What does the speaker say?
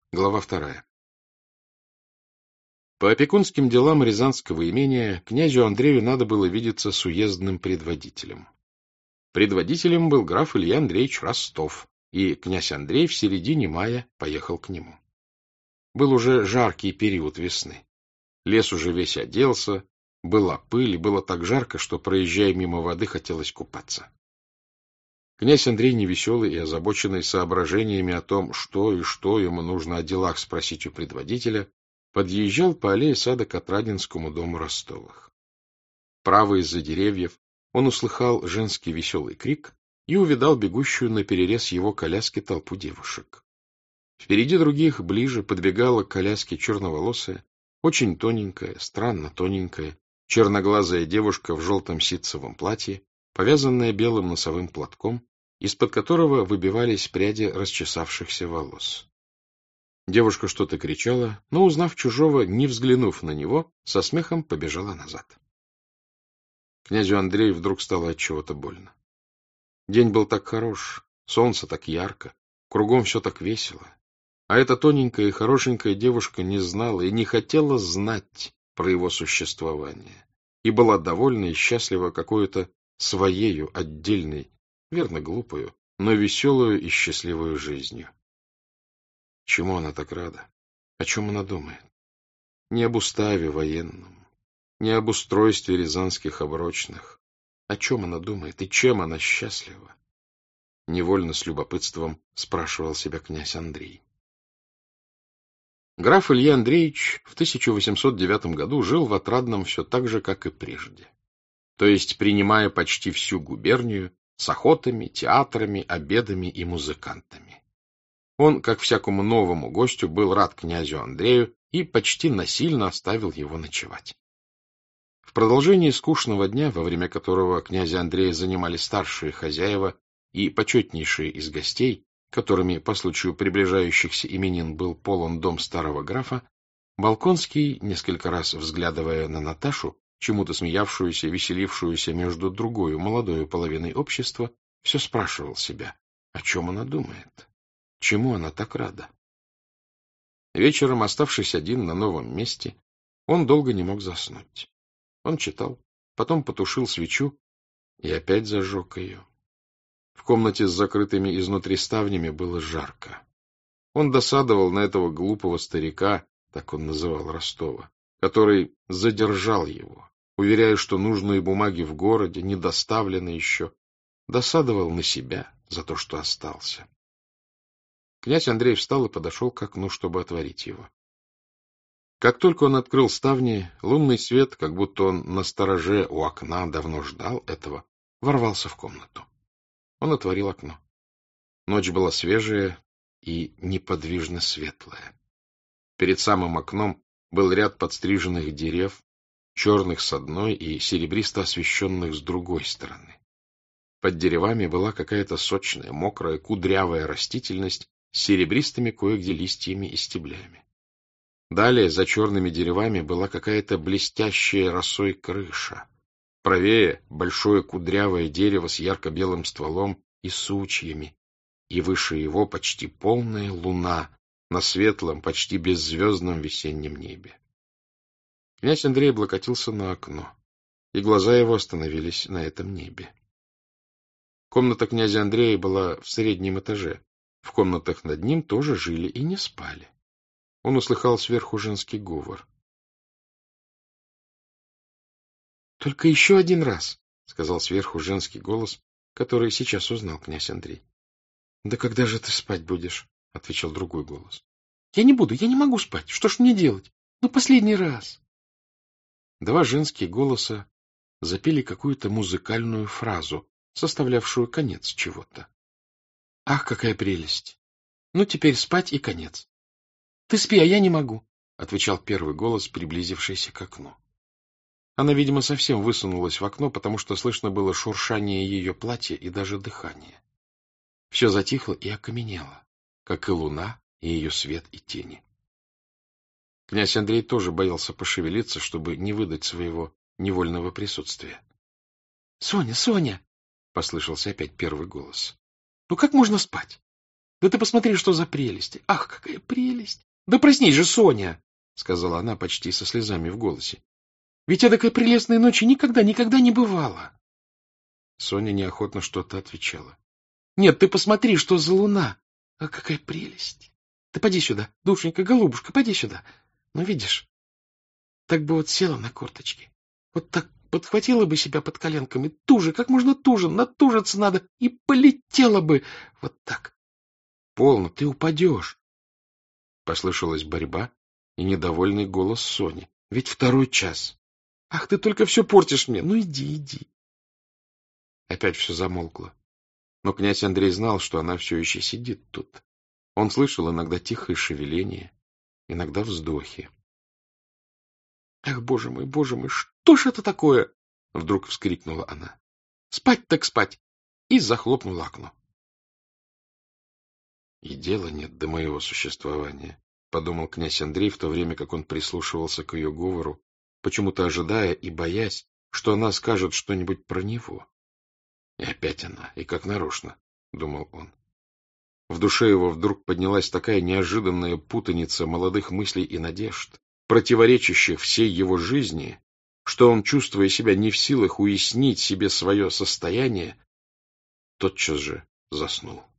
Глава 2. По опекунским делам Рязанского имения князю Андрею надо было видеться с уездным предводителем. Предводителем был граф Илья Андреевич Ростов, и князь Андрей в середине мая поехал к нему. Был уже жаркий период весны. Лес уже весь оделся, была пыль, и было так жарко, что, проезжая мимо воды, хотелось купаться. Князь Андрей, невеселый и озабоченный соображениями о том, что ему нужно о делах спросить у предводителя, подъезжал по аллее сада к Отрадинскому дому Ростовых. Право из-за деревьев он услыхал женский веселый крик и увидал бегущую наперерез его коляски толпу девушек. Впереди других, ближе, подбегала к коляске черноволосая, очень тоненькая, странно тоненькая, черноглазая девушка в желтом ситцевом платье, повязанная белым носовым платком, из-под которого выбивались пряди расчесавшихся волос. Девушка что-то кричала, но, узнав чужого, не взглянув на него, со смехом побежала назад. Князю Андрею вдруг стало от чего-то больно. День был так хорош, солнце так ярко, кругом все так весело. А эта тоненькая и хорошенькая девушка не знала и не хотела знать про его существование, и была довольна и счастлива какой-то своею, отдельной, верно глупую, но веселую и счастливую жизнью. Чему она так рада? О чем она думает? Не об уставе военном, не об устройстве рязанских оброчных. О чем она думает и чем она счастлива? Невольно с любопытством спрашивал себя князь Андрей. Граф Илья Андреевич в 1809 году жил в Отрадном все так же, как и прежде. То есть принимая почти всю губернию с охотами, театрами, обедами и музыкантами. Он, как всякому новому гостю, был рад князю Андрею и почти насильно оставил его ночевать. В продолжении скучного дня, во время которого князя Андрея занимали старшие хозяева и почетнейшие из гостей, которыми по случаю приближающихся именин был полон дом старого графа, Болконский, несколько раз взглядывая на Наташу, чему-то смеявшуюся, веселившуюся между другою молодою половиной общества, все спрашивал себя, о чем она думает, чему она так рада. Вечером, оставшись один на новом месте, он долго не мог заснуть. Он читал, потом потушил свечу и опять зажег ее. В комнате с закрытыми изнутри ставнями было жарко. Он досадовал на этого глупого старика, так он называл Ростова, который задержал его, уверяя, что нужные бумаги в городе не доставлены еще. Досадовал на себя за то, что остался. Князь Андрей встал и подошел к окну, чтобы отворить его. Как только он открыл ставни, лунный свет, как будто он на стороже у окна давно ждал этого, ворвался в комнату. Он отворил окно. Ночь была свежая и неподвижно светлая. Перед самым окном был ряд подстриженных дерев, черных с одной и серебристо освещенных с другой стороны. Под деревами была какая-то сочная, мокрая, кудрявая растительность с серебристыми кое-где листьями и стеблями. Далее, за черными деревами, была какая-то блестящая росой крыша. Правее — большое кудрявое дерево с ярко-белым стволом и сучьями, и выше его почти полная луна на светлом, почти беззвездном весеннем небе. Князь Андрей облокотился на окно, и глаза его остановились на этом небе. Комната князя Андрея была в среднем этаже. В комнатах над ним тоже жили и не спали. Он услыхал сверху женский говор. — Только еще один раз, — сказал сверху женский голос, который сейчас узнал князь Андрей. — Да когда же ты спать будешь? — отвечал другой голос. — Я не буду, я не могу спать. Что ж мне делать? Ну, последний раз. Два женские голоса запели какую-то музыкальную фразу, составлявшую конец чего-то. — Ах, какая прелесть! Ну, теперь спать и конец. — Ты спи, а я не могу, — отвечал первый голос, приблизившийся к окну. Она, видимо, совсем высунулась в окно, потому что слышно было шуршание ее платья и даже дыхание. Все затихло и окаменело, как и луна, и ее свет и тени. Князь Андрей тоже боялся пошевелиться, чтобы не выдать своего невольного присутствия. — Соня, Соня! — послышался опять первый голос. — Ну как можно спать? Да ты посмотри, что за прелесть! Ах, какая прелесть! Да проснись же, Соня! — сказала она почти со слезами в голосе. — Ведь эдакой прелестной ночи никогда не бывало. Соня неохотно что-то отвечала. — Нет, ты посмотри, что за луна! А какая прелесть! Ты поди сюда, душенька, голубушка, поди сюда. Ну, видишь, так бы вот села на корточки, вот так подхватила бы себя под коленком и туже, как можно туже, натужиться надо, и полетела бы вот так. Полно, ты упадешь. Послышалась борьба и недовольный голос Сони. Ведь 2 час. Ах, ты только все портишь мне. Ну, иди. Опять все замолкло. Но князь Андрей знал, что она все еще сидит тут. Он слышал иногда тихое шевеление, иногда вздохи. Ах, боже мой, что ж это такое? Вдруг вскрикнула она. Спать так спать! И захлопнула окно. И дела нет до моего существования, — подумал князь Андрей, в то время как он прислушивался к ее говору, почему-то ожидая и боясь, что она скажет что-нибудь про него. И опять она, и как нарочно, — думал он. В душе его вдруг поднялась такая неожиданная путаница молодых мыслей и надежд, противоречащих всей его жизни, что он, чувствуя себя не в силах уяснить себе свое состояние, тотчас же заснул.